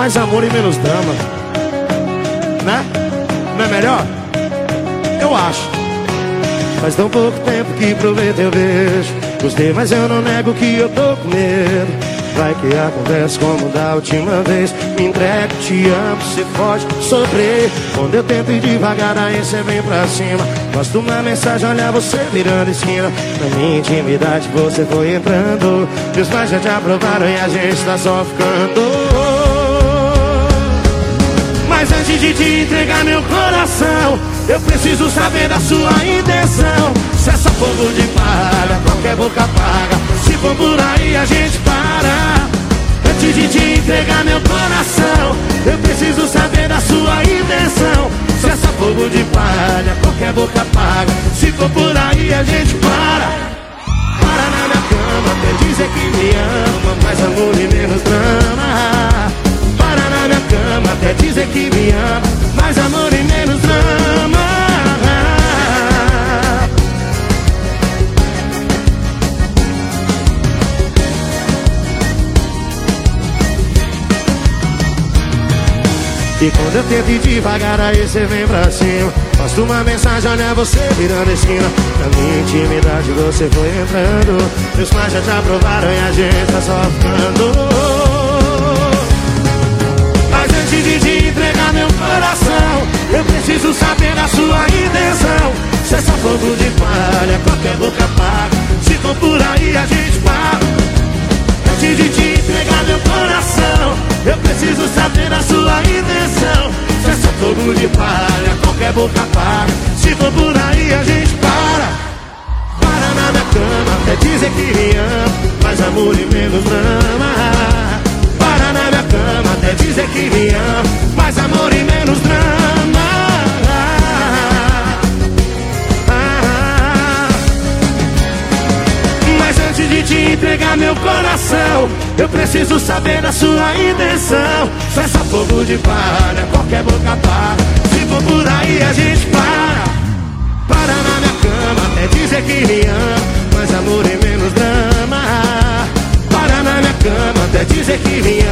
mais amor e menos drama, né? Não é melhor? Eu acho. Faz tão pouco tempo que provei teu beijo. Gostei, mas eu não nego que eu tô com medo. Vai que acontece como da última vez. Me entrego, te amo, cê pode sofrer. Quando eu tento ir devagar, aí cê vem pra cima. Posto uma mensagem, olha você virando esquina. Na minha intimidade você foi entrando. Meus pais já te aprovaram e a gente tá só ficando. Mas antes de te entregar meu coração, eu preciso saber da sua intenção. Se é só fogo de palha, qualquer boca paga. Se for por aí a gente para. Antes de te entregar meu coração, eu preciso saber da sua intenção. Se é só fogo de palha, qualquer boca paga. Se for por aí a gente para. Para na minha cama, até dizer que me ama. Mais amor e menos drama. Para na minha cama, até dizer que me ama. Mais amor e menos drama. E quando eu tento ir devagar, aí cê vem pra cima. Posto uma mensagem, olha você virando esquina. Na minha intimidade você foi entrando. Meus pais já te aprovaram e a gente tá só ficando. Mas antes de te entregar meu coração, eu preciso saber da sua intenção. Se é só fogo de palha, qualquer boca paga. Se for por aí a gente para. Antes de te entregar meu coração, eu preciso saber da sua intenção. Se é só fogo de palha, qualquer boca paga. Se for por aí a gente para. Para na minha cama, até dizer que me ama. Mais amor e menos drama. Para na minha cama, até dizer que me ama. Mais amor e menos drama. Mas antes de te entregar meu coração, eu preciso saber da sua intenção. Se é só fogo de palha, qualquer boca paga. Se for por aí a gente para. Para na minha cama, até dizer que me ama. Mais amor e menos drama. Para na minha cama, até dizer que me ama.